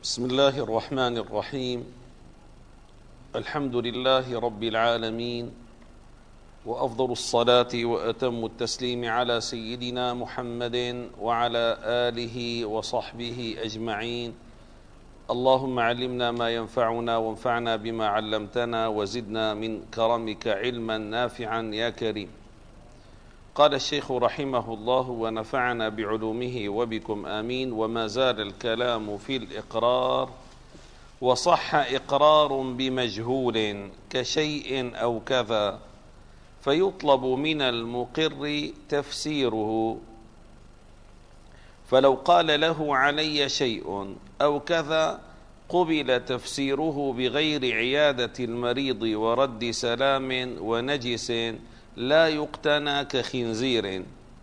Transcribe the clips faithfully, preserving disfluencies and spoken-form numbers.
بسم الله الرحمن الرحيم. الحمد لله رب العالمين، وأفضل الصلاة وأتم التسليم على سيدنا محمد وعلى آله وصحبه أجمعين. اللهم علمنا ما ينفعنا وانفعنا بما علمتنا وزدنا من كرمك علما نافعا يا كريم. قال الشيخ رحمه الله ونفعنا بعلومه وبكم آمين. وما زال الكلام في الإقرار. وصح إقرار بمجهول كشيء أو كذا، فيطلب من المقر تفسيره. فلو قال له علي شيء أو كذا قبل تفسيره بغير عيادة المريض ورد سلام ونجس لا يقتنى كخنزير.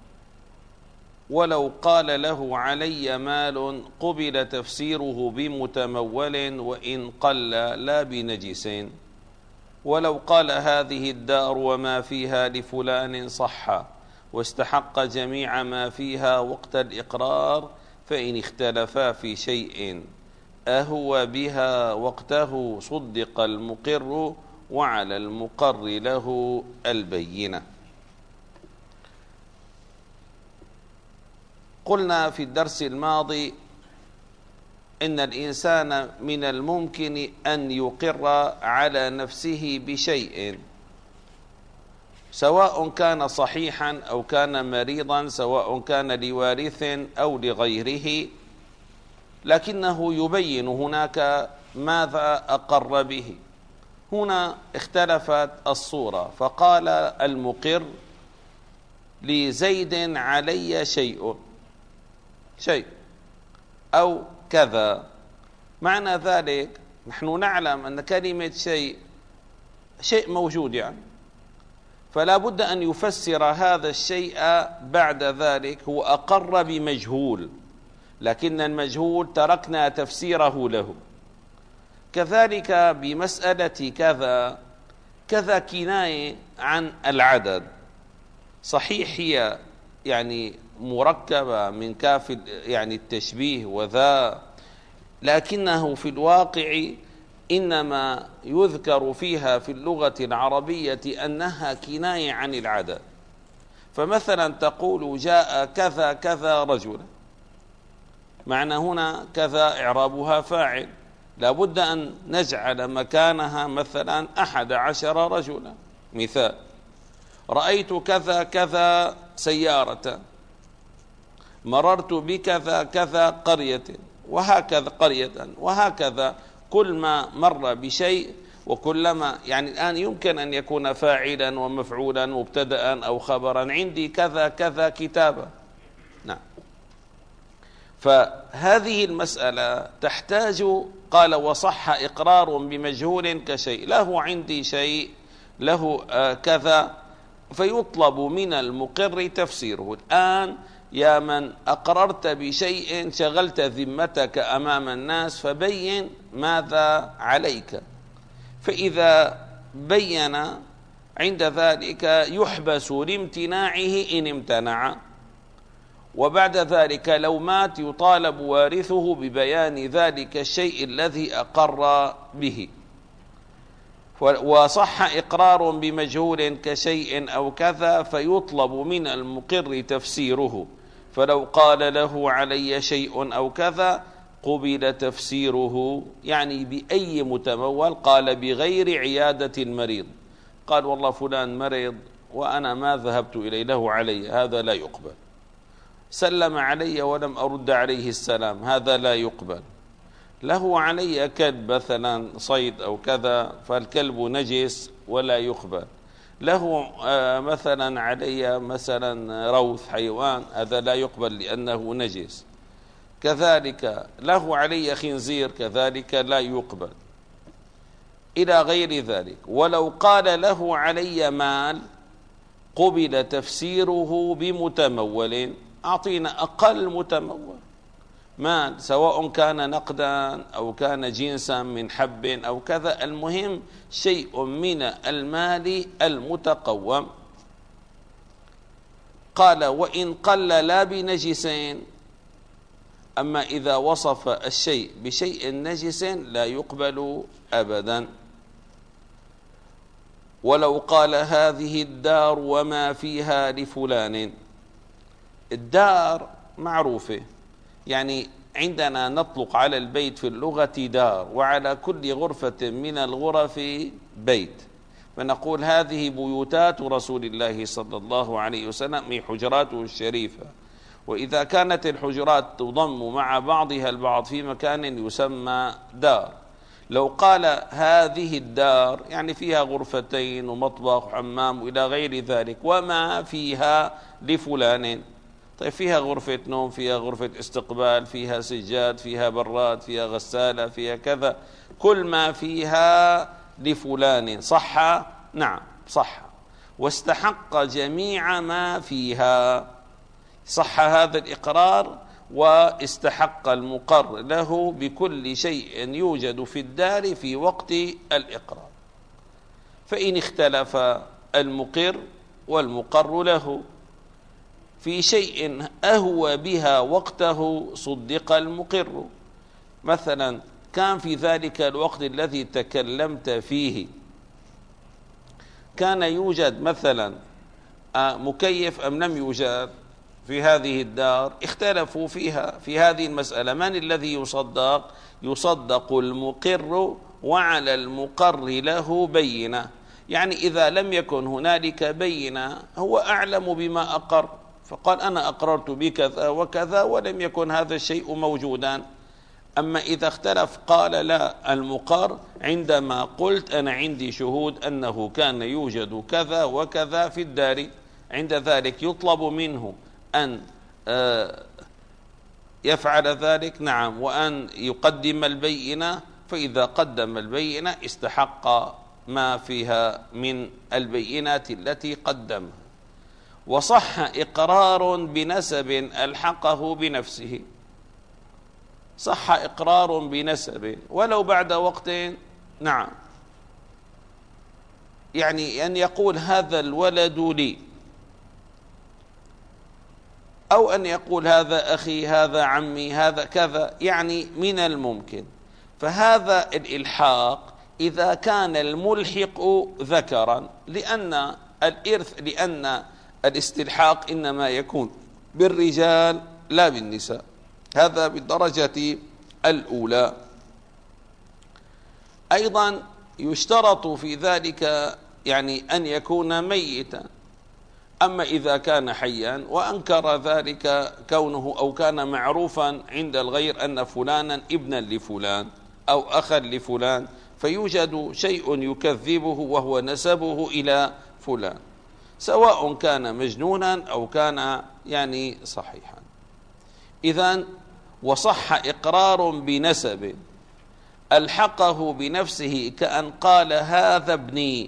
ولو قال له علي مال قبل تفسيره بمتمول وإن قل لا بنجس. ولو قال هذه الدار وما فيها لفلان صح واستحق جميع ما فيها وقت الإقرار، فإن اختلفا في شيء أهو بها وقته صدق المقر وعلى المقر له البينة. قلنا في الدرس الماضي إن الإنسان من الممكن أن يقر على نفسه بشيء، سواء كان صحيحا أو كان مريضا، سواء كان لوارث أو لغيره، لكنه يبين هناك ماذا أقر به. هنا اختلفت الصورة، فقال المقر لزيد علي شيء شيء أو كذا. معنى ذلك نحن نعلم أن كلمة شيء شيء موجود يعني، فلا بد أن يفسر هذا الشيء بعد ذلك. هو أقر بمجهول، لكن المجهول تركنا تفسيره له. كذلك بمسألة كذا كذا كناية عن العدد، صحيح هي يعني مركبة من كاف يعني التشبيه وذا، لكنه في الواقع إنما يذكر فيها في اللغة العربية أنها كناية عن العدد. فمثلا تقول جاء كذا كذا رجلا، معنى هنا كذا إعرابها فاعل، لابد أن نجعل مكانها مثلا أحد عشر رجلا. مثال: رأيت كذا كذا سيارة، مررت بكذا كذا قرية، وهكذا قرية، وهكذا كل ما مر بشيء وكلما يعني الآن يمكن أن يكون فاعلا ومفعولا مبتدأ أو خبرا. عندي كذا كذا كتابة. نعم. فهذه المسألة تحتاج، قال وصح إقرار بمجهول كشيء، له عندي شيء له آه كذا، فيطلب من المقر تفسيره. الآن يا من أقررت بشيء شغلت ذمتك أمام الناس، فبين ماذا عليك. فإذا بين عند ذلك يحبس لامتناعه إن امتنع، وبعد ذلك لو مات يطالب وارثه ببيان ذلك الشيء الذي أقر به. وصح إقرار بمجهول كشيء أو كذا، فيطلب من المقر تفسيره. فلو قال له علي شيء أو كذا قبل تفسيره، يعني بأي متمول. قال بغير عيادة المريض، قال والله فلان مريض وأنا ما ذهبت إليه، له علي، هذا لا يقبل. سلم علي ولم أرد عليه السلام، هذا لا يقبل. له علي كلب مثلا صيد أو كذا، فالكلب نجس ولا يقبل. له مثلا علي مثلا روث حيوان، هذا لا يقبل لأنه نجس. كذلك له علي خنزير، كذلك لا يقبل، إلى غير ذلك. ولو قال له علي مال قبل تفسيره بمتمول. أعطينا أقل متمول مال، سواء كان نقدا أو كان جنسا من حب أو كذا، المهم شيء من المال المتقوم. قال وإن قل لا بنجسين، أما إذا وصف الشيء بشيء نجس لا يقبل أبدا. ولو قال هذه الدار وما فيها لفلان. الدار معروفة، يعني عندنا نطلق على البيت في اللغة دار، وعلى كل غرفة من الغرف بيت، فنقول هذه بيوتات رسول الله صلى الله عليه وسلم من حجراته الشريفة. وإذا كانت الحجرات تضم مع بعضها البعض في مكان يسمى دار. لو قال هذه الدار يعني فيها غرفتين ومطبخ وحمام وإلى غير ذلك، وما فيها لفلان. طيب فيها غرفة نوم، فيها غرفة استقبال، فيها سجاد، فيها براد، فيها غسالة، فيها كذا، كل ما فيها لفلان صح؟ نعم صح، واستحق جميع ما فيها. صح هذا الإقرار، واستحق المقر له بكل شيء يوجد في الدار في وقت الإقرار. فإن اختلف المقر والمقر له في شيء أهوى بها وقته صدق المقر. مثلا كان في ذلك الوقت الذي تكلمت فيه كان يوجد مثلا مكيف أم لم يوجد في هذه الدار، اختلفوا فيها في هذه المسألة، من الذي يصدق؟ يصدق المقر، وعلى المقر له بينة. يعني إذا لم يكن هنالك بينة هو أعلم بما أقر، فقال أنا أقررت بكذا وكذا ولم يكن هذا الشيء موجودا. أما إذا اختلف قال لا، المقر عندما قلت أنا عندي شهود أنه كان يوجد كذا وكذا في الدار، عند ذلك يطلب منه أن يفعل ذلك، نعم، وأن يقدم البينة. فإذا قدم البينة استحق ما فيها من البينات التي قدمها. وصح إقرار بنسب ألحقه بنفسه. صح إقرار بنسب ولو بعد وقت، نعم، يعني أن يقول هذا الولد لي، أو أن يقول هذا أخي، هذا عمي، هذا كذا، يعني من الممكن. فهذا الإلحاق إذا كان الملحق ذكرا، لأن الإرث لأن الاستلحاق إنما يكون بالرجال لا بالنساء، هذا بالدرجة الأولى. أيضا يشترط في ذلك يعني أن يكون ميتا. أما إذا كان حيا وأنكر ذلك كونه أو كان معروفا عند الغير أن فلانا ابنا لفلان أو أخا لفلان، فيوجد شيء يكذبه وهو نسبه إلى فلان، سواء كان مجنونا أو كان يعني صحيحا. إذن وصح إقرار بنسب ألحقه بنفسه كأن قال هذا ابني.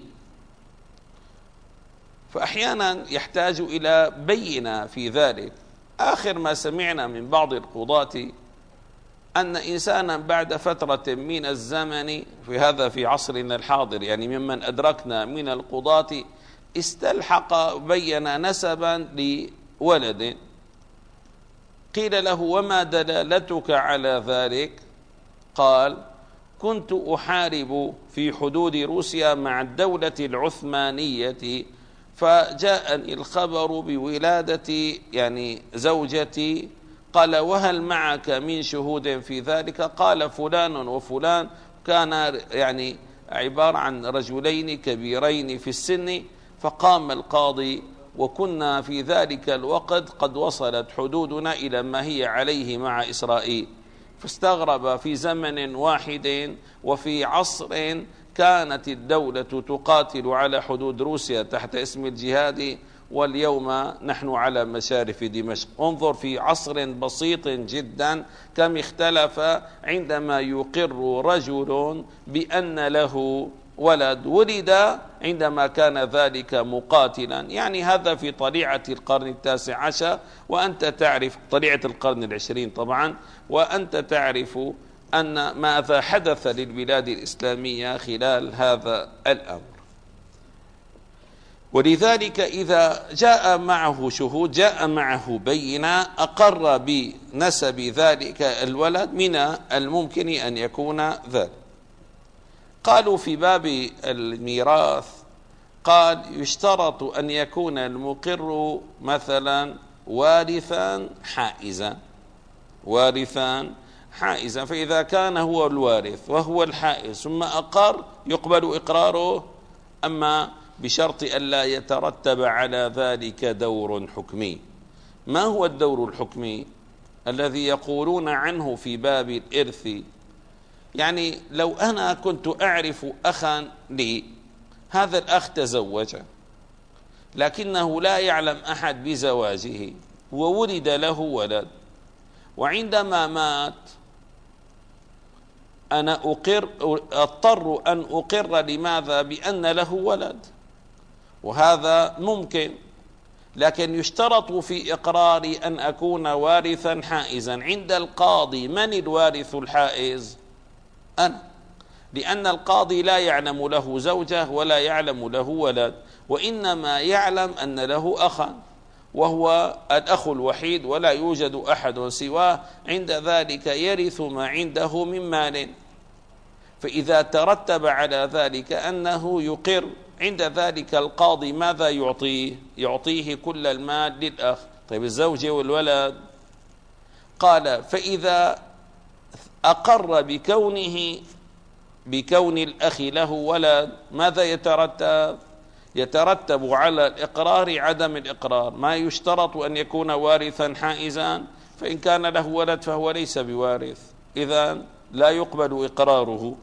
فأحيانا يحتاج إلى بينة في ذلك. آخر ما سمعنا من بعض القضاة أن إنسانا بعد فترة من الزمن، في هذا في عصرنا الحاضر يعني ممن أدركنا من القضاة، استلحق بين نسبا لولد. قيل له وما دلالتك على ذلك؟ قال كنت أحارب في حدود روسيا مع الدولة العثمانية، فجاءني الخبر بولادة يعني زوجتي. قال وهل معك من شهود في ذلك؟ قال فلان وفلان، كان يعني عبارة عن رجلين كبيرين في السن. فقام القاضي، وكنا في ذلك الوقت قد وصلت حدودنا إلى ما هي عليه مع إسرائيل، فاستغرب في زمن واحد وفي عصر كانت الدولة تقاتل على حدود روسيا تحت اسم الجهاد، واليوم نحن على مشارف دمشق. انظر في عصر بسيط جدا كم اختلف عندما يقر رجل بأن له ولد ولد عندما كان ذلك مقاتلا. يعني هذا في طليعة القرن التاسع عشر، وأنت تعرف طليعة القرن العشرين طبعا، وأنت تعرف أن ماذا حدث للبلاد الإسلامية خلال هذا الأمر. ولذلك إذا جاء معه شهود، جاء معه بينة، أقر بنسب ذلك الولد، من الممكن أن يكون ذلك. قالوا في باب الميراث، قال يشترط أن يكون المقر مثلا وارثا حائزا، وارثا حائزا، فإذا كان هو الوارث وهو الحائز ثم أقر يقبل إقراره، أما بشرط ألا يترتب على ذلك دور حكمي. ما هو الدور الحكمي الذي يقولون عنه في باب الإرث؟ يعني لو أنا كنت أعرف أخا لي، هذا الأخ تزوج لكنه لا يعلم أحد بزواجه وولد له ولد، وعندما مات أنا أقر أضطر أن أقر لماذا؟ بأن له ولد، وهذا ممكن، لكن يشترط في إقراري أن أكون وارثا حائزا. عند القاضي من الوارث الحائز؟ أنا، لأن القاضي لا يعلم له زوجة ولا يعلم له ولد، وإنما يعلم أن له أخا وهو الأخ الوحيد ولا يوجد أحد سواه، عند ذلك يرث ما عنده من مال. فإذا ترتب على ذلك أنه يقر، عند ذلك القاضي ماذا يعطيه؟ يعطيه كل المال للأخ. طيب الزوجة والولد؟ قال فإذا أقر بكونه بكون الأخ له ولد، ماذا يترتب؟ يترتب على الإقرار عدم الإقرار. ما يشترط أن يكون وارثا حائزا، فإن كان له ولد فهو ليس بوارث، إذن لا يقبل إقراره،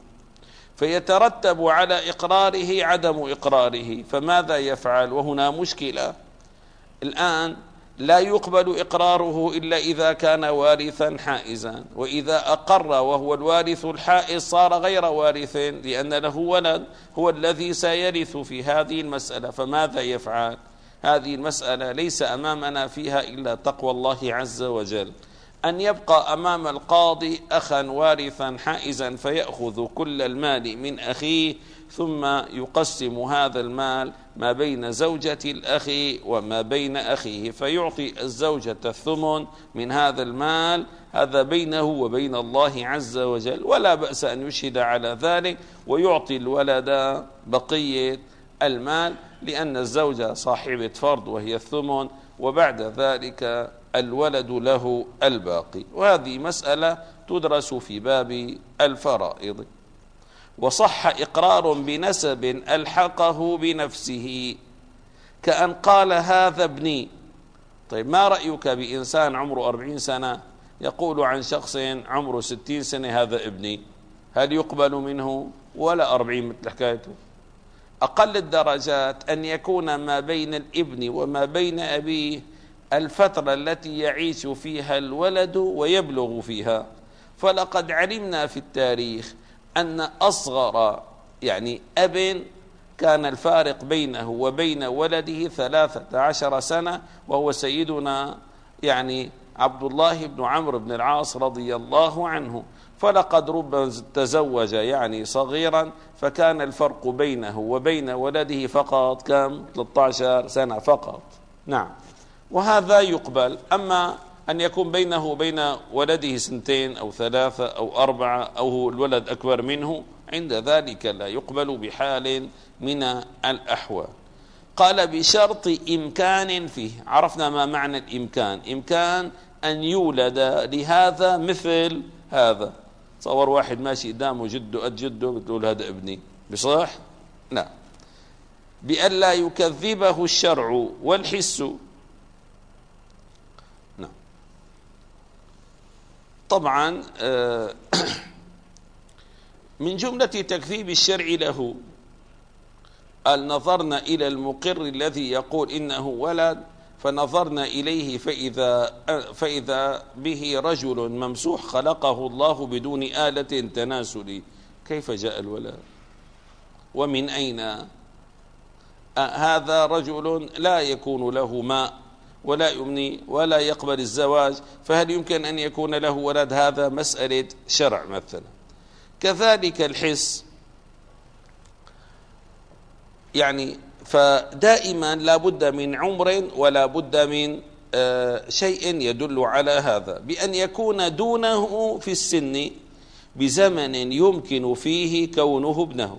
فيترتب على إقراره عدم إقراره. فماذا يفعل؟ وهنا مشكلة الآن، لا يقبل إقراره إلا إذا كان وارثا حائزا، وإذا أقر وهو الوارث الحائز صار غير وارث لأن له ولد هو الذي سيرث في هذه المسألة. فماذا يفعل؟ هذه المسألة ليس أمامنا فيها إلا تقوى الله عز وجل، أن يبقى أمام القاضي أخا وارثا حائزا فيأخذ كل المال من أخيه، ثم يقسم هذا المال ما بين زوجة الأخ وما بين أخيه، فيعطي الزوجة الثمن من هذا المال، هذا بينه وبين الله عز وجل، ولا بأس أن يشهد على ذلك، ويعطي الولد بقية المال، لأن الزوجة صاحبة فرض وهي الثمن، وبعد ذلك الولد له الباقي. وهذه مسألة تدرس في باب الفرائض. وصح إقرار بنسب ألحقه بنفسه، كأن قال هذا ابني. طيب ما رأيك بإنسان عمره أربعين سنة يقول عن شخص عمره ستين سنة هذا ابني؟ هل يقبل منه؟ ولا أربعين مثل حكايته. أقل الدرجات أن يكون ما بين الابن وما بين أبيه الفترة التي يعيش فيها الولد ويبلغ فيها. فلقد علمنا في التاريخ أن أصغر يعني أب كان الفارق بينه وبين ولده ثلاثة عشر سنة، وهو سيدنا يعني عبد الله بن عمرو بن العاص رضي الله عنه. فلقد ربما تزوج يعني صغيرا، فكان الفرق بينه وبين ولده فقط كم؟ ثلاثة عشر سنة فقط. نعم، وهذا يقبل. أما أن يكون بينه وبين ولده سنتين أو ثلاثة أو أربعة أو هو الولد أكبر منه، عند ذلك لا يقبل بحال من الأحوال. قال بشرط إمكان فيه. عرفنا ما معنى الإمكان. إمكان أن يولد لهذا مثل هذا. تصور واحد ماشي قدامه جده قد جده بتقول هذا ابني، بصح؟ لا. بألا يكذبه الشرع والحس. نعم. طبعا من جملة تكذيب الشرع له قال نظرنا إلى المقر الذي يقول إنه ولد، فنظرنا إليه فإذا, فإذا به رجل ممسوح خلقه الله بدون آلة تناسل. كيف جاء الولد ومن أين؟ هذا رجل لا يكون له ماء ولا يمني ولا يقبل الزواج، فهل يمكن أن يكون له ولد؟ هذا مسألة شرع مثلا. كذلك الحس، يعني فدائما لا بد من عمر ولا بد من شيء يدل على هذا، بأن يكون دونه في السن بزمن يمكن فيه كونه ابنه.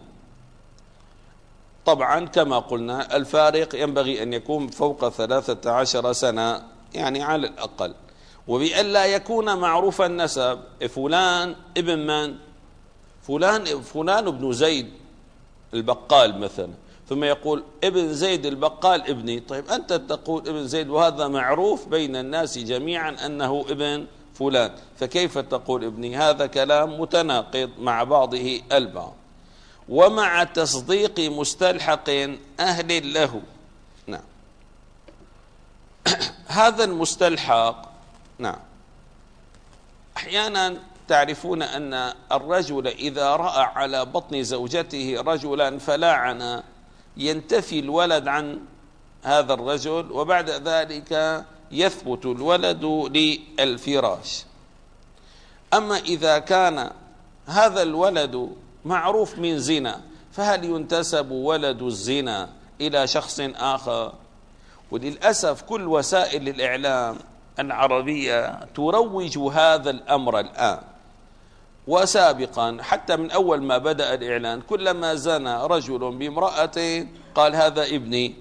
طبعا كما قلنا الفارق ينبغي أن يكون فوق ثلاثة عشر سنة يعني على الأقل، وبأن لا يكون معروف النسب، فلان ابن من؟ فلان فلان ابن زيد البقال مثلا، ثم يقول ابن زيد البقال ابني. طيب أنت تقول ابن زيد وهذا معروف بين الناس جميعا أنه ابن فلان، فكيف تقول ابني؟ هذا كلام متناقض مع بعضه البعض، ومع تصديق مستلحق أهل له. نعم. هذا المستلحق نعم أحيانا تعرفون أن الرجل إذا رأى على بطن زوجته رجلا فلاعن ينتفي الولد عن هذا الرجل، وبعد ذلك يثبت الولد للفراش. أما إذا كان هذا الولد معروف من زنا، فهل ينتسب ولد الزنا إلى شخص آخر؟ وللأسف كل وسائل الإعلام العربية تروج هذا الأمر الآن، وسابقا حتى من أول ما بدأ الإعلان كلما زنى رجل بامرأة قال هذا ابني.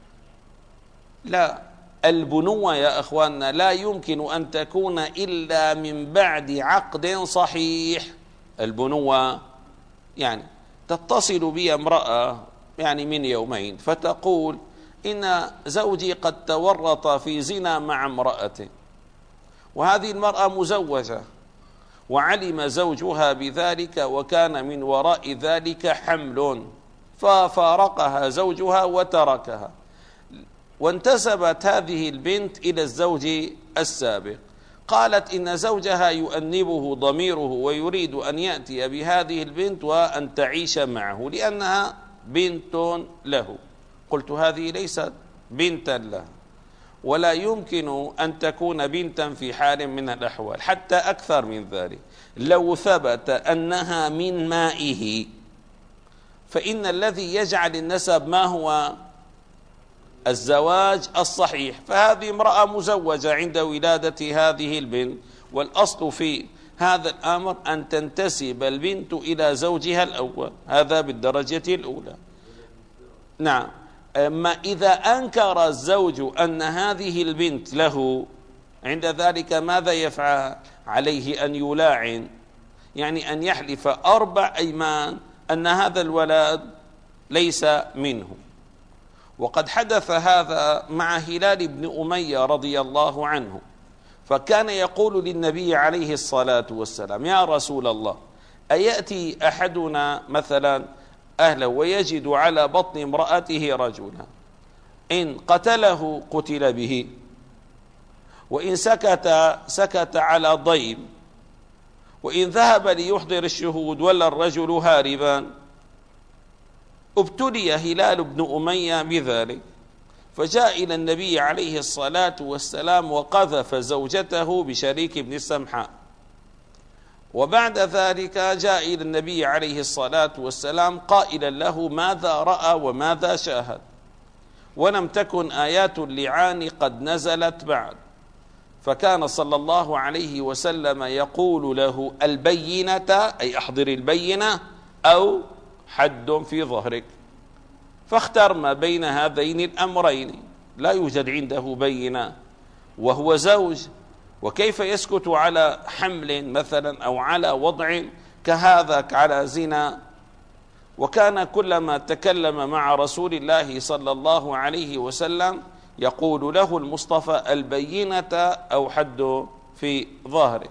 لا، البنوة يا أخواننا لا يمكن أن تكون إلا من بعد عقد صحيح. البنوة يعني تتصل بي امرأة يعني من يومين فتقول إن زوجي قد تورط في زنا مع امرأته، وهذه المرأة مزوجة وعلم زوجها بذلك وكان من وراء ذلك حمل، ففارقها زوجها وتركها، وانتسبت هذه البنت إلى الزوج السابق. قالت إن زوجها يؤنبه ضميره ويريد أن يأتي بهذه البنت وأن تعيش معه لأنها بنت له. قلت هذه ليست بنتا له، ولا يمكن أن تكون بنتا في حال من الأحوال، حتى أكثر من ذلك لو ثبت أنها من مائه، فإن الذي يجعل النسب ما هو؟ الزواج الصحيح. فهذه امرأة مزوجة عند ولادة هذه البنت، والأصل في هذا الأمر أن تنتسب البنت إلى زوجها الأول، هذا بالدرجة الأولى. نعم. أما إذا أنكر الزوج أن هذه البنت له، عند ذلك ماذا يفعل؟ عليه أن يلاعن، يعني أن يحلف أربع أيمان أن هذا الولد ليس منه. وقد حدث هذا مع هلال بن أمية رضي الله عنه، فكان يقول للنبي عليه الصلاة والسلام يا رسول الله أيأتي أحدنا مثلا أهله ويجد على بطن امرأته رجلا، إن قتله قتل به، وإن سكت سكت على ضيم، وإن ذهب ليحضر الشهود ولا الرجل هاربا. ابتلي هلال بن أمية بذلك، فجاء إلى النبي عليه الصلاة والسلام وقذف زوجته بشريك بن السمحاء، وبعد ذلك جاء إلى النبي عليه الصلاة والسلام قائلا له ماذا رأى وماذا شاهد، ولم تكن آيات اللعان قد نزلت بعد، فكان صلى الله عليه وسلم يقول له البينة، أي أحضر البينة، أو حد في ظهرك. فاختر ما بين هذين الأمرين، لا يوجد عنده بينة وهو زوج، وكيف يسكت على حمل مثلا أو على وضع كهذا على زنا. وكان كلما تكلم مع رسول الله صلى الله عليه وسلم يقول له المصطفى البينة أو حد في ظهره.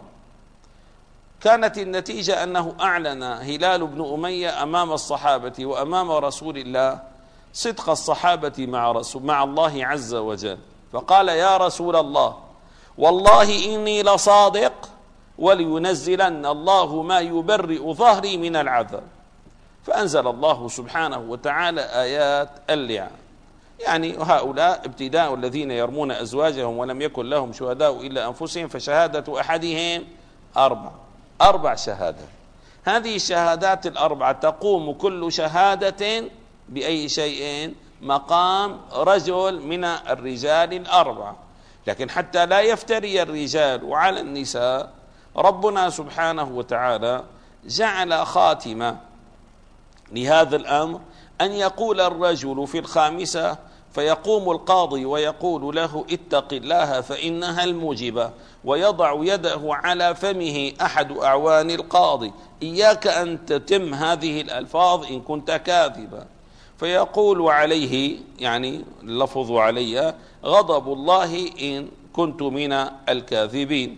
كانت النتيجة أنه أعلن هلال بن أمية أمام الصحابة وأمام رسول الله صدق الصحابة مع رسول مع الله عز وجل، فقال يا رسول الله والله إني لصادق ولينزلن الله ما يبرئ ظهري من العذاب. فأنزل الله سبحانه وتعالى آيات اللعان. يعني هؤلاء ابتداء الذين يرمون أزواجهم ولم يكن لهم شهداء إلا أنفسهم، فشهادة أحدهم أربع أربع شهادات. هذه الشهادات الأربعة تقوم كل شهادة بأي شيء؟ مقام رجل من الرجال الأربعة. لكن حتى لا يفتري الرجال على النساء، ربنا سبحانه وتعالى جعل خاتمة لهذا الأمر، أن يقول الرجل في الخامسة فيقوم القاضي ويقول له اتق الله فإنها الموجبة، ويضع يده على فمه أحد أعوان القاضي، إياك أن تتم هذه الألفاظ إن كنت كاذبا. فيقول عليه، يعني اللفظ علي غضب الله إن كنت من الكاذبين،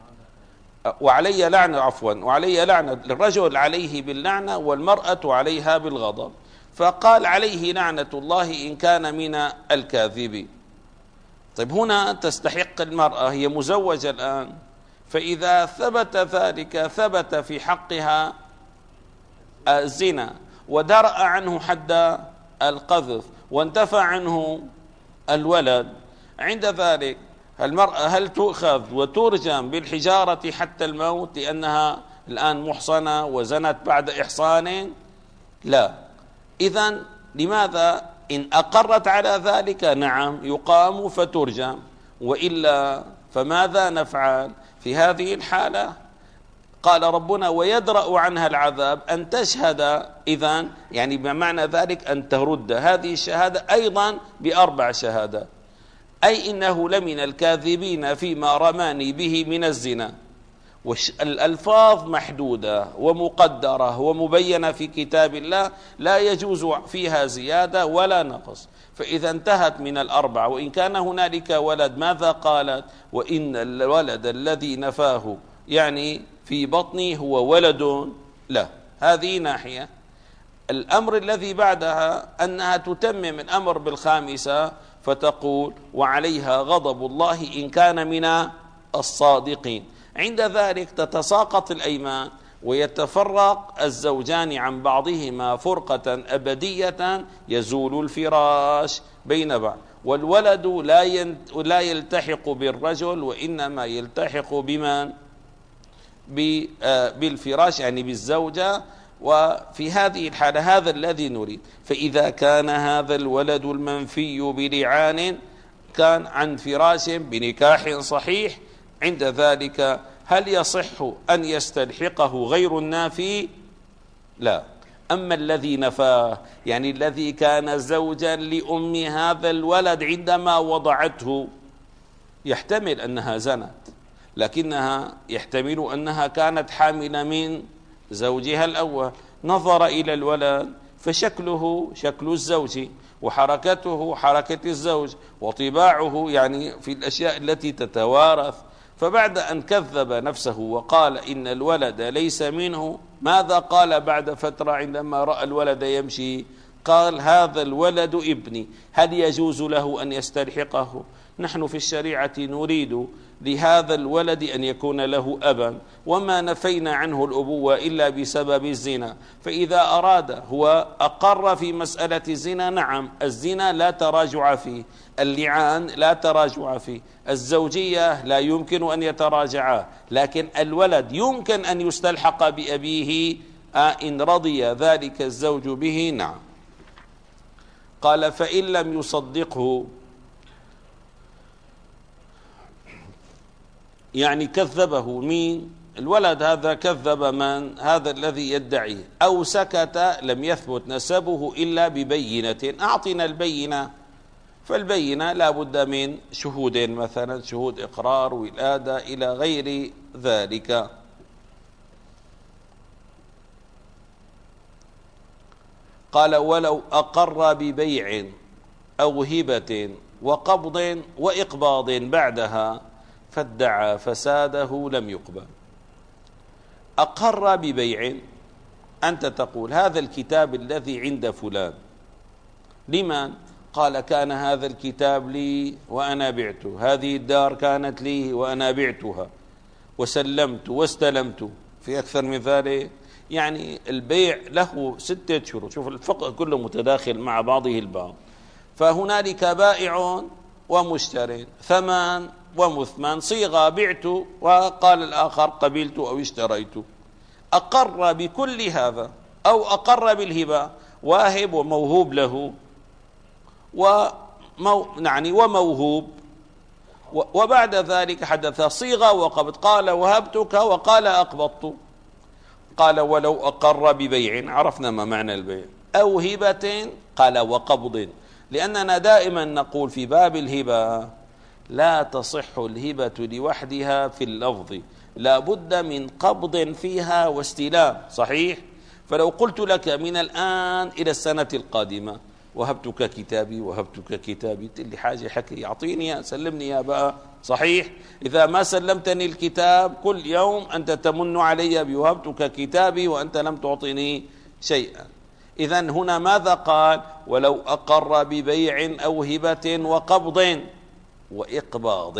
وعلي لعنة عفوا وعلي لعنة، الرجل عليه باللعنة والمرأة عليها بالغضب، فقال عليه لعنة الله إن كان من الكاذبين. طيب هنا تستحق المرأة، هي مزوجة الآن، فإذا ثبت ذلك ثبت في حقها الزنا ودرأ عنه حد القذف وانتفى عنه الولد، عند ذلك المرأة هل تؤخذ وترجم بالحجارة حتى الموت لأنها الآن محصنة وزنت بعد إحصان؟ لا. إذن لماذا؟ إن أقرت على ذلك نعم يقام فترجم، وإلا فماذا نفعل في هذه الحالة؟ قال ربنا ويدرأ عنها العذاب أن تشهد، إذن يعني بمعنى ذلك أن ترد هذه الشهادة أيضا بأربع شهادات، أي إنه لمن الكاذبين فيما رماني به من الزنا. والألفاظ محدودة ومقدرة ومبينة في كتاب الله، لا يجوز فيها زيادة ولا نقص. فإذا انتهت من الأربع وإن كان هنالك ولد ماذا قالت؟ وإن الولد الذي نفاه يعني في بطني هو ولد له. هذه ناحية. الأمر الذي بعدها أنها تتمم الأمر بالخامسة فتقول وعليها غضب الله إن كان من الصادقين. عند ذلك تتساقط الأيمان ويتفرق الزوجان عن بعضهما فرقة أبدية يزول الفراش بين بعض، والولد لا لا يلتحق بالرجل وإنما يلتحق بمن؟ بالفراش يعني بالزوجة. وفي هذه الحالة هذا الذي نريد. فإذا كان هذا الولد المنفي بلعان كان عن فراش بنكاح صحيح، عند ذلك هل يصح أن يستلحقه غير النافي؟ لا. أما الذي نفاه يعني الذي كان زوجا لأم هذا الولد عندما وضعته، يحتمل أنها زنت، لكنها يحتمل أنها كانت حاملة من زوجها الأول، نظر إلى الولد فشكله شكل الزوج وحركته حركة الزوج وطباعه يعني في الأشياء التي تتوارث، فبعد أن كذب نفسه وقال إن الولد ليس منه، ماذا قال بعد فترة عندما رأى الولد يمشي؟ قال هذا الولد ابني، هل يجوز له أن يستلحقه؟ نحن في الشريعة نريد لهذا الولد أن يكون له أبا، وما نفينا عنه الأبوة إلا بسبب الزنا. فإذا أراد هو أقر في مسألة الزنا، نعم الزنا لا تراجع فيه، اللعان لا تراجع فيه، الزوجية لا يمكن أن يتراجعا، لكن الولد يمكن أن يستلحق بأبيه إن رضي ذلك الزوج به. نعم. قال فإن لم يصدقه يعني كذبه مين؟ الولد هذا كذب من؟ هذا الذي يدعيه، أو سكت لم يثبت نسبه إلا ببينة، أعطنا البينة. فالبينة لا بد من شهود، مثلا شهود إقرار ولادة إلى غير ذلك. قال ولو أقر ببيع أو هبة وقبض وإقباض بعدها فادعى فساده لم يقبل. أقر ببيع، أنت تقول هذا الكتاب الذي عند فلان لمن؟ قال كان هذا الكتاب لي وأنا بعته، هذه الدار كانت لي وأنا بعتها وسلمت واستلمت. في أكثر من ذلك يعني البيع له ستة شروط. شوف الفقه كله متداخل مع بعضه البعض. فهنالك بائع ومشتري، ثمن ومثمن، صيغة بعت وقال الآخر قبلت أو اشتريت. أقر بكل هذا أو أقر بالهبة، واهب وموهوب له ومو يعني وموهوب، وبعد ذلك حدث صيغة وقبض، قال وهبتك وقال أقبضت. قال ولو أقر ببيع، عرفنا ما معنى البيع، أو هبة، قال وقبض. لأننا دائما نقول في باب الهبة لا تصح الهبة لوحدها في اللفظ، لا بد من قبض فيها واستلام، صحيح؟ فلو قلت لك من الآن إلى السنة القادمة وهبتك كتابي وهبتك كتابي، تقول حاجة حكي يعطيني سلمني يا بقى، صحيح؟ إذا ما سلمتني الكتاب كل يوم أنت تمن علي بوهبتك كتابي وأنت لم تعطيني شيئا. إذا هنا ماذا قال؟ ولو أقر ببيع أو هبة وقبض وإقباض.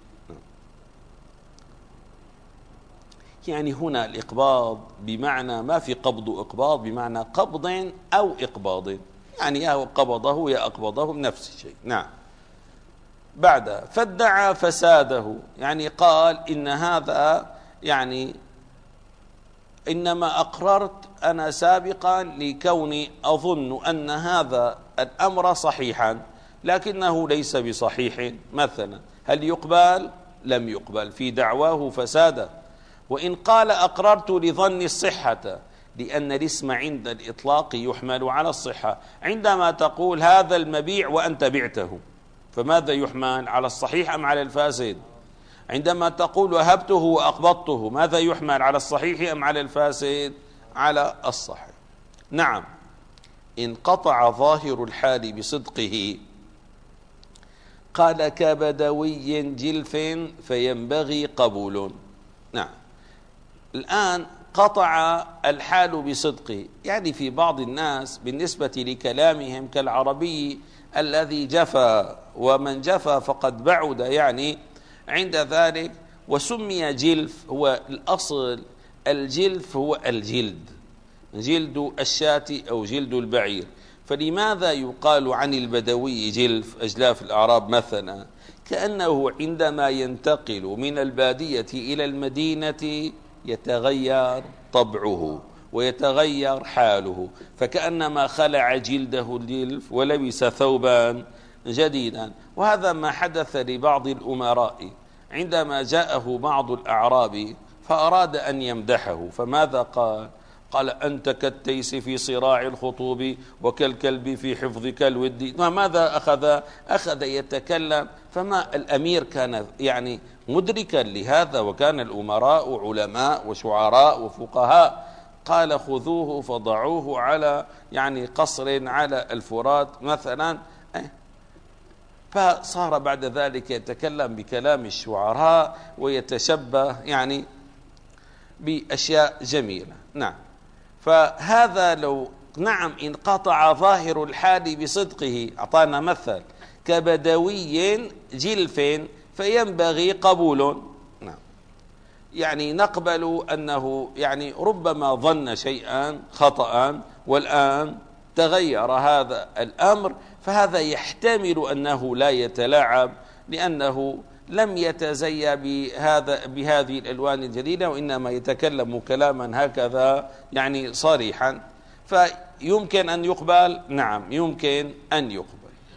يعني هنا الإقباض بمعنى ما في قبض إقباض، بمعنى قبض أو إقباض، يعني يا قبضه يا أقبضه نفس الشيء. نعم. بعد فادعى فساده، يعني قال إن هذا يعني إنما أقررت أنا سابقا لكوني أظن أن هذا الأمر صحيحا لكنه ليس بصحيح مثلا، هل يقبل؟ لم يقبل في دعواه فسادا. وإن قال أقررت لظن الصحة، لأن الاسم عند الإطلاق يحمل على الصحة، عندما تقول هذا المبيع وأنت بعته فماذا يحمل؟ على الصحيح أم على الفاسد؟ عندما تقول وهبته وأقبضته ماذا يحمل؟ على الصحيح أم على الفاسد؟ على الصحيح. نعم. انقطع ظاهر الحال بصدقه، قال كبدوي جلف فينبغي قبول. نعم. الآن قطع الحال بصدقه، يعني في بعض الناس بالنسبة لكلامهم كالعربي الذي جفا، ومن جفا فقد بعد، يعني عند ذلك وسمي جلف. هو الأصل الجلف هو الجلد، جلد الشاة أو جلد البعير، فلماذا يقال عن البدوي جلف أجلاف الأعراب مثلا؟ كأنه عندما ينتقل من البادية إلى المدينة يتغير طبعه ويتغير حاله، فكأنما خلع جلده الجلف ولبس ثوبا جديدا. وهذا ما حدث لبعض الأمراء عندما جاءه بعض الأعراب فأراد أن يمدحه، فماذا قال؟ قال أنت كالتيس في صراع الخطوب وكالكلب في حفظك الود. ماذا أخذ؟ أخذ يتكلم. فما الأمير كان يعني مدركا لهذا، وكان الأمراء علماء وشعراء وفقهاء. قال خذوه فضعوه على يعني قصر على الفرات مثلا، فصار بعد ذلك يتكلم بكلام الشعراء ويتشبه يعني بأشياء جميلة. نعم. فهذا لو نعم انقطع ظاهر الحال بصدقه، أعطانا مثل كبدوي جلف فينبغي قبول. نعم. يعني نقبل أنه يعني ربما ظن شيئا خطأ والآن تغير هذا الأمر، فهذا يحتمل أنه لا يتلاعب لأنه لم يتزيى بهذا بهذه الألوان الجديدة، وإنما يتكلم كلاما هكذا يعني صريحا، فيمكن أن يقبل. نعم يمكن أن يقبل.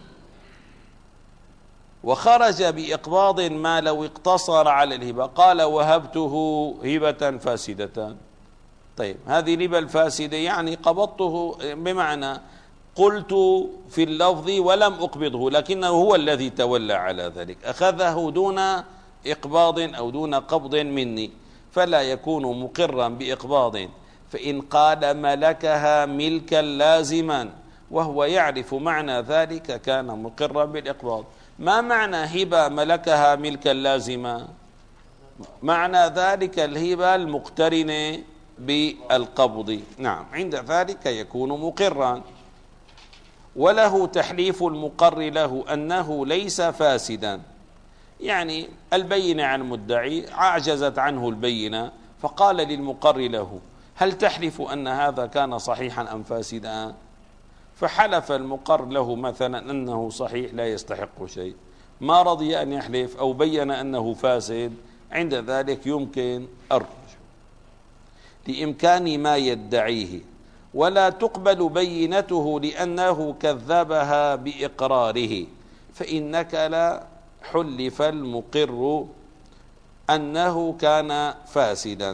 وخرج بإقباض ما لو اقتصر على الهبة، قال وهبته هبة فاسدة. طيب هذه الهبة الفاسدة يعني قبضته، بمعنى قلت في اللفظ ولم أقبضه لكنه هو الذي تولى على ذلك، أخذه دون إقباض أو دون قبض مني، فلا يكون مقرا بإقباض. فإن قال ملكها ملكا لازما وهو يعرف معنى ذلك كان مقرا بالإقباض. ما معنى هبة ملكها ملكا لازما؟ معنى ذلك الهبة المقترنة بالقبض. نعم. عند ذلك يكون مقرا. وله تحليف المقر له أنه ليس فاسدا، يعني البينة عن المدعي عجزت عنه البينة، فقال للمقر له هل تحلف أن هذا كان صحيحا أم فاسدا؟ فحلف المقر له مثلا أنه صحيح لا يستحق شيء، ما رضي أن يحلف أو بين أنه فاسد، عند ذلك يمكن الرجوع لإمكان ما يدعيه. ولا تقبل بينته لأنه كذبها بإقراره، فإن نكل حلف المقر أنه كان فاسدا.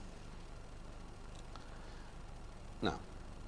نعم.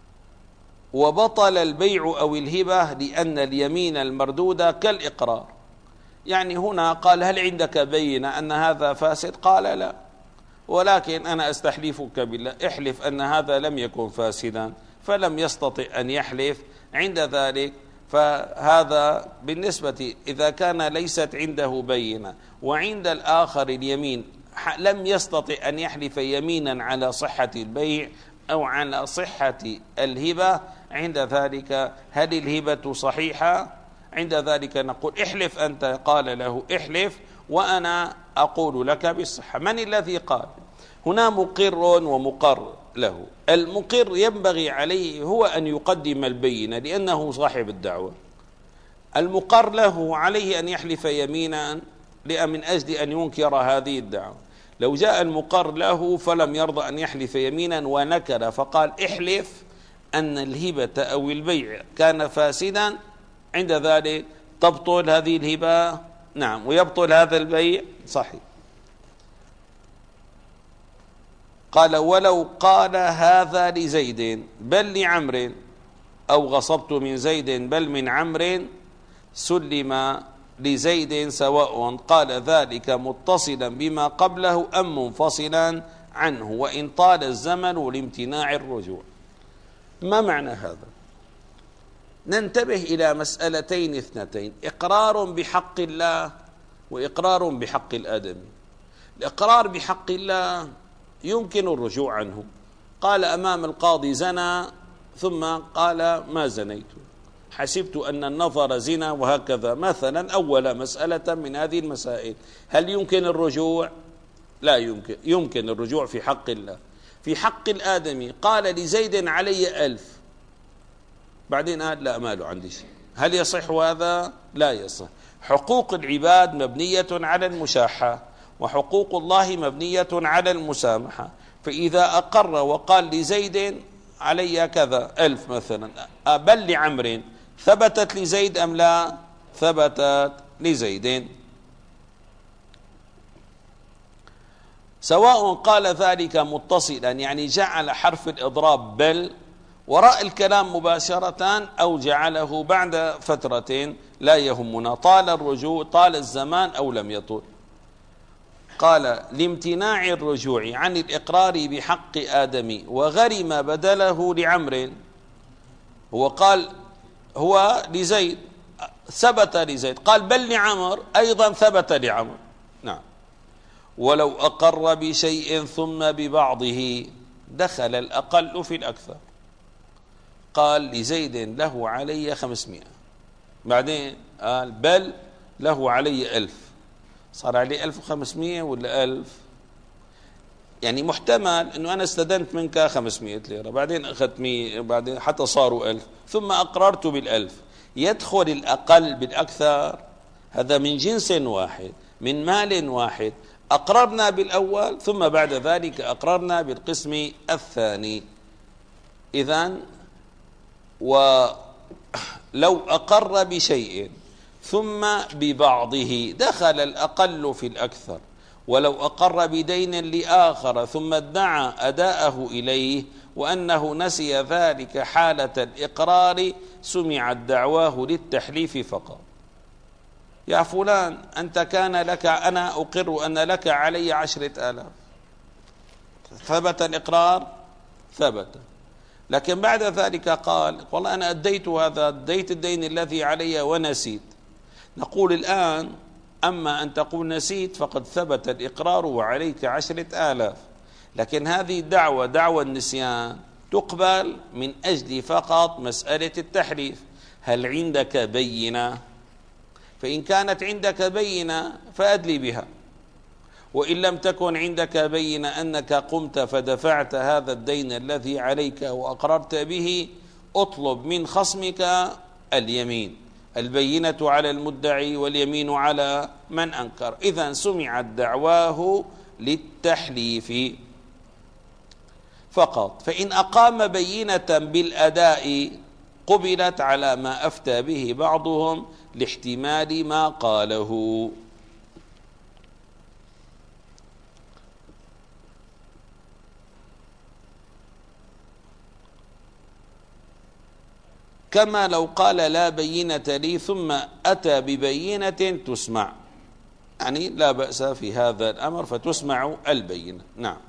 وبطل البيع أو الهبة لأن اليمين المردودة كالإقرار. يعني هنا قال هل عندك بينة أن هذا فاسد؟ قال لا، ولكن أنا أستحلفك بالله احلف أن هذا لم يكن فاسدا، فلم يستطع أن يحلف. عند ذلك فهذا بالنسبة إذا كان ليست عنده بينة وعند الآخر اليمين لم يستطع أن يحلف يمينا على صحة البيع أو على صحة الهبة، عند ذلك هل الهبة صحيحة؟ عند ذلك نقول احلف أنت، قال له احلف وأنا أقول لك بالصحة. من الذي قال؟ هنا مقر ومقر له. المقر ينبغي عليه هو أن يقدم البينة لأنه صاحب الدعوة. المقر له عليه أن يحلف يمينا من أجل أن ينكر هذه الدعوة. لو جاء المقر له فلم يرضى أن يحلف يمينا ونكر فقال احلف أن الهبة أو البيع كان فاسدا، عند ذلك تبطل هذه الهبة، نعم، ويبطل هذا البيع صحيح. قال ولو قال هذا لزيد بل لعمر أو غصبت من زيد بل من عمر سلم لزيد سواء، قال ذلك متصلا بما قبله أم منفصلا عنه وإن طال الزمن لامتناع الرجوع. ما معنى هذا؟ ننتبه إلى مسألتين اثنتين: إقرار بحق الله وإقرار بحق الآدمي. الإقرار بحق الله يمكن الرجوع عنه. قال أمام القاضي زنى ثم قال ما زنيت، حسبت أن النظر زنا، وهكذا مثلا أول مسألة من هذه المسائل. هل يمكن الرجوع؟ لا يمكن. يمكن الرجوع في حق الله. في حق الآدمي قال لزيد علي ألف، بعدين قال لا ما له عندي شيء. هل يصح هذا؟ لا يصح. حقوق العباد مبنية على المشاحة وحقوق الله مبنية على المسامحة. فإذا أقر وقال لزيد علي كذا ألف مثلا بل لعمر، ثبتت لزيد أم لا؟ ثبتت لزيد. سواء قال ذلك متصلا يعني جعل حرف الإضراب بل وراء الكلام مباشرة أو جعله بعد فترة، لا يهمنا، طال الرجوع طال الزمان أو لم يطول. قال لامتناع الرجوع عن الإقرار بحق آدمي وغرم بدله لعمر. هو قال هو لزيد ثبت لزيد، قال بل لعمر أيضا ثبت لعمر. نعم. ولو أقر بشيء ثم ببعضه دخل الأقل في الأكثر. قال لزيد له علي خمسمائة، بعدين قال بل له علي ألف، صار عليه ألف وخمسمائة ولا ألف؟ يعني محتمل أنه أنا استدنت منك خمسمائة ليرة، بعدين أخذت مئة، بعدين حتى صاروا ألف، ثم أقررت بالألف. يدخل الأقل بالأكثر، هذا من جنس واحد من مال واحد. أقررنا بالأول ثم بعد ذلك أقررنا بالقسم الثاني. إذن ولو أقر بشيء ثم ببعضه دخل الأقل في الأكثر. ولو أقر بدين لآخر ثم ادعى أداءه إليه وأنه نسي ذلك حالة الإقرار سمعت دعواه للتحليف فقط. يا فلان أنت كان لك، أنا أقر أن لك علي عشرة آلاف، ثبت الإقرار؟ ثبت. لكن بعد ذلك قال والله أنا أديت هذا، أديت الدين الذي علي ونسيت. نقول الآن أما أن تقول نسيت فقد ثبت الإقرار وعليك عشرة آلاف، لكن هذه الدعوة دعوة النسيان تقبل من أجل فقط مسألة التحليف. هل عندك بينة؟ فإن كانت عندك بينة فأدلي بها، وإن لم تكن عندك بينة أنك قمت فدفعت هذا الدين الذي عليك وأقررت به، اطلب من خصمك اليمين. البينة على المدعي واليمين على من أنكر. إذن سمعت دعواه للتحليف. فقط. فإن أقام بينة بالأداء قبلت على ما أفتى به بعضهم لاحتمال ما قاله. كما لو قال لا بينة لي ثم أتى ببينة تسمع، يعني لا بأس في هذا الأمر فتسمع البينة. نعم.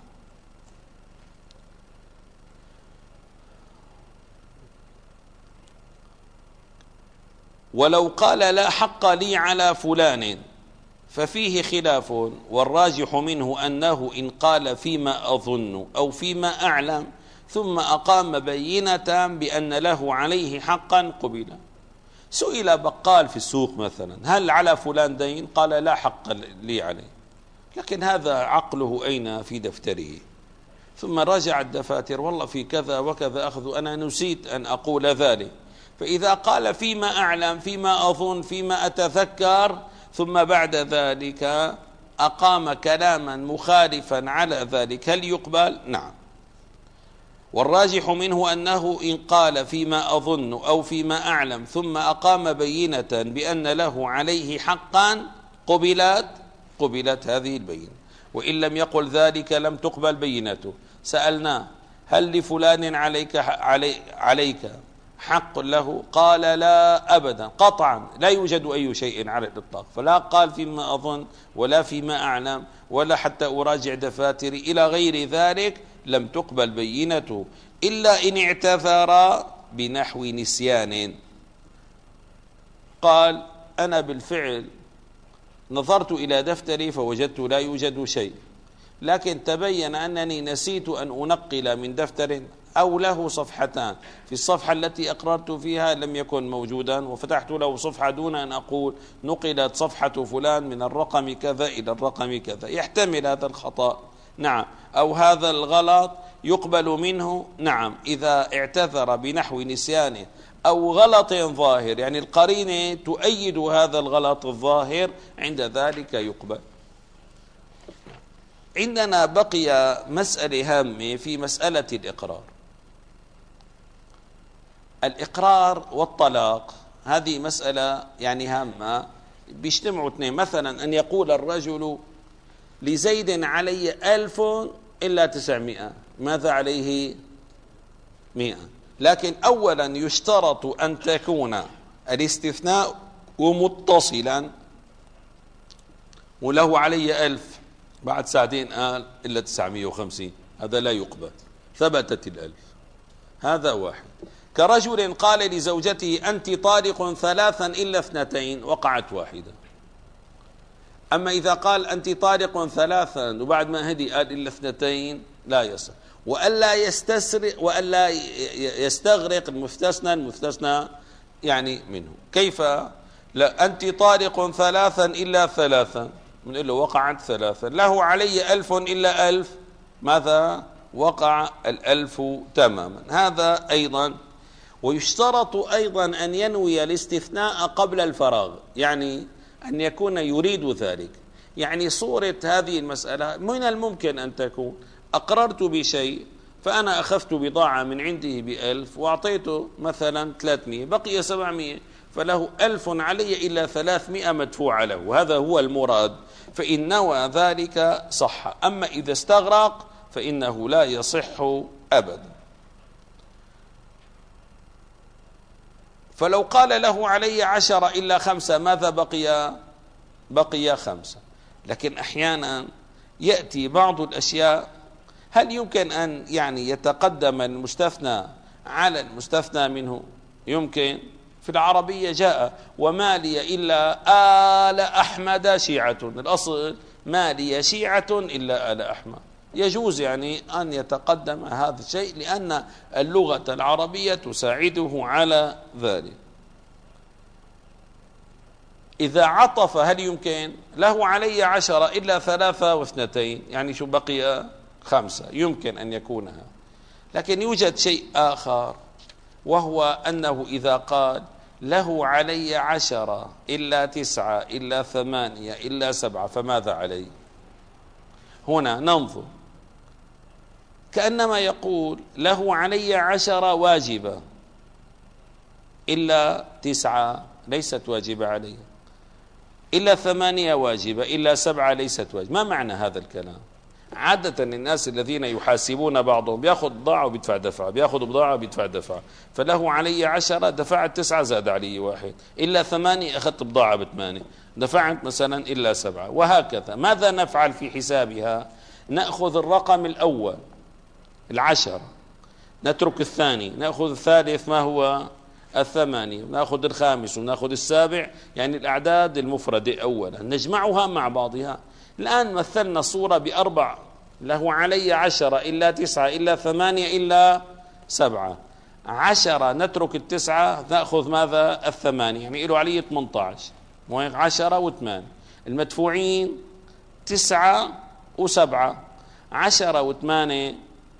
ولو قال لا حق لي على فلان ففيه خلاف، والراجح منه أنه إن قال فيما أظن أو فيما أعلم ثم أقام بينة بأن له عليه حقا قبل. سئل بقال في السوق مثلا هل على فلان دين؟ قال لا حق لي عليه، لكن هذا عقله أين في دفتره، ثم رجع الدفاتر والله في كذا وكذا أخذ، أنا نسيت أن أقول ذلك. فإذا قال فيما أعلم فيما أظن فيما أتذكر ثم بعد ذلك أقام كلاما مخالفا على ذلك هل يقبل؟ نعم. والراجح منه أنه إن قال فيما أظن أو فيما أعلم ثم أقام بينة بأن له عليه حقا قبلت قبلت هذه البينة، وإن لم يقل ذلك لم تقبل بينته. سألناه هل لفلان عليك علي عليك حق له؟ قال لا أبدا قطعا، لا يوجد أي شيء على الإطلاق، فلا قال فيما أظن ولا فيما أعلم ولا حتى أراجع دفاتري إلى غير ذلك، لم تقبل بينته إلا إن اعتذر بنحو نسيان. قال أنا بالفعل نظرت إلى دفتري فوجدت لا يوجد شيء، لكن تبين أنني نسيت أن أنقل من دفتر أو له صفحتان، في الصفحة التي أقررت فيها لم يكن موجودا، وفتحت له صفحة دون أن أقول نقلت صفحة فلان من الرقم كذا إلى الرقم كذا. يحتمل هذا الخطأ، نعم، أو هذا الغلط يقبل منه، نعم، إذا اعتذر بنحو نسيانه أو غلط ظاهر، يعني القرينة تؤيد هذا الغلط الظاهر، عند ذلك يقبل. عندنا بقي مسألة هامة في مسألة الإقرار. الإقرار والطلاق هذه مسألة يعني هامة، بيجتمعوا اثنين. مثلا أن يقول الرجل لزيد علي ألف إلا تسعمائة، ماذا عليه؟ مئة. لكن أولا يشترط أن تكون الاستثناء متصلا، وله علي ألف بعد ساعتين قال إلا تسعمائة وخمسين، هذا لا يقبل، ثبتت الألف. هذا واحد. كرجل قال لزوجته أنت طالق ثلاثا إلا اثنتين، وقعت واحدة. أما إذا قال أنت طالق ثلاثا وبعد ما هدي قال إلا اثنتين لا يصح. وألا يستسرق وألا يستغرق المستثنى المستثنى يعني منه. كيف؟ لا أنت طالق ثلاثا إلا ثلاثا، من له وقعت ثلاثا، له علي ألف إلا ألف، ماذا؟ وقع الألف تماما. هذا أيضا. ويشترط أيضا أن ينوي الاستثناء قبل الفراغ، يعني أن يكون يريد ذلك. يعني صورة هذه المسألة من الممكن أن تكون أقررت بشيء، فأنا أخذت بضاعة من عنده بألف وأعطيته مثلا ثلاثمائة، بقي سبعمائة، فله ألف علي إلا ثلاثمائة مدفوع له، وهذا هو المراد. فإن نوى ذلك صح. أما إذا استغرق فإنه لا يصح أبدا. فلو قال له علي عشرة إلا خمسة، ماذا بقي؟ بقي خمسة. لكن أحيانا يأتي بعض الأشياء هل يمكن أن يعني يتقدم المستثنى على المستثنى منه؟ يمكن. في العربية جاء وما لي إلا آل أحمد شيعة، الأصل ما لي شيعة إلا آل أحمد. يجوز يعني أن يتقدم هذا الشيء لأن اللغة العربية تساعده على ذلك. إذا عطف هل يمكن؟ له علي عشرة إلا ثلاثة واثنتين، يعني شو بقي؟ خمسة. يمكن أن يكونها. لكن يوجد شيء آخر، وهو أنه إذا قال له علي عشرة إلا تسعة إلا ثمانية إلا سبعة، فماذا عليه؟ هنا ننظر. كأنما يقول له علي عشرة واجبة إلا تسعة ليست واجبة علي، إلا ثمانية واجبة إلا سبعة ليست واجبة. ما معنى هذا الكلام؟ عادة الناس الذين يحاسبون بعضهم بياخذ بضاعة وبيدفع دفعة، بياخذ بضاعة وبيدفع دفعة، فله علي عشرة دفعت تسعة زاد علي واحد، إلا ثمانية أخذت بضاعة بثمانية، دفعت مثلا إلا سبعة، وهكذا. ماذا نفعل في حسابها؟ نأخذ الرقم الأول العشرة، نترك الثاني، نأخذ الثالث ما هو الثمانية، نأخذ الخامس ونأخذ السابع، يعني الأعداد المفردة أولا نجمعها مع بعضها. الآن مثلنا صورة بأربع، له علي عشرة إلا تسعة إلا ثمانية إلا سبعة، عشرة نترك التسعة نأخذ ماذا؟ الثمانية، يعني له علي ثمانية عشر، عشرة وثمانية، المدفوعين تسعة وسبعة، عشرة وثمانية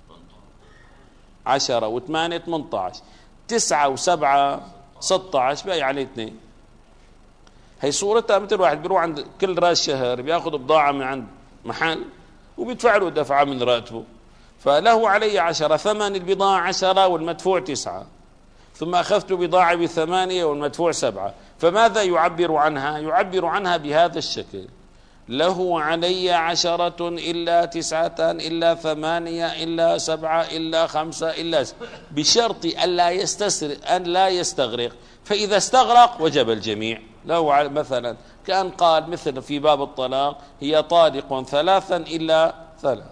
عشرة وثمانية ثمانية عشر، تسعة وسبعة ستة عشر، باقي عليه اثنين. هي صورتها مثل واحد بيروح عند كل راس شهر بياخذ بضاعة من عند محل وبيدفع له دفعة من راتبه، فله علي عشرة، ثمن البضاعة عشرة والمدفوع تسعة، ثم أخذت بضاعة بثمانية والمدفوع سبعة، فماذا يعبر عنها؟ يعبر عنها بهذا الشكل: له علي عشرة إلا تسعة إلا ثمانية إلا سبعة إلا خمسة إلا س... بشرط ألا يستسرق أن لا يستغرق، فإذا استغرق وجب الجميع. له مثلا كأن قال مثل في باب الطلاق: هي طالق ثلاثا إلا ثلاثة،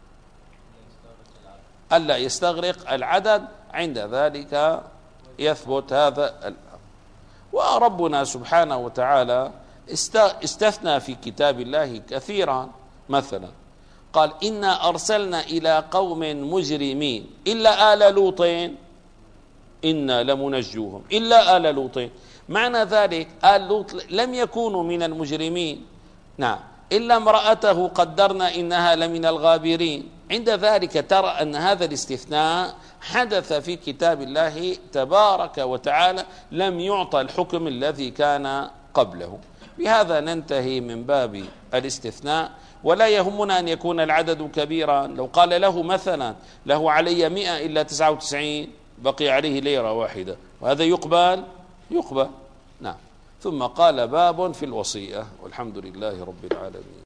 ألا يستغرق العدد، عند ذلك يثبت هذا الأمر. وربنا سبحانه وتعالى استثنى في كتاب الله كثيرا، مثلا قال: إنا أرسلنا إلى قوم مجرمين إلا آل لوط إنا لمنجوهم، إلا آل لوط، معنى ذلك آل لوط لم يكونوا من المجرمين، نعم، إلا امرأته قدرنا إنها لمن الغابرين. عند ذلك ترى أن هذا الاستثناء حدث في كتاب الله تبارك وتعالى، لم يعطى الحكم الذي كان قبله. بهذا ننتهي من باب الاستثناء، ولا يهمنا أن يكون العدد كبيرا. لو قال له مثلا: له علي مئة إلا تسعة وتسعين، بقي عليه ليرة واحدة، وهذا يقبل يقبل، نعم. ثم قال: باب في الوصية، والحمد لله رب العالمين.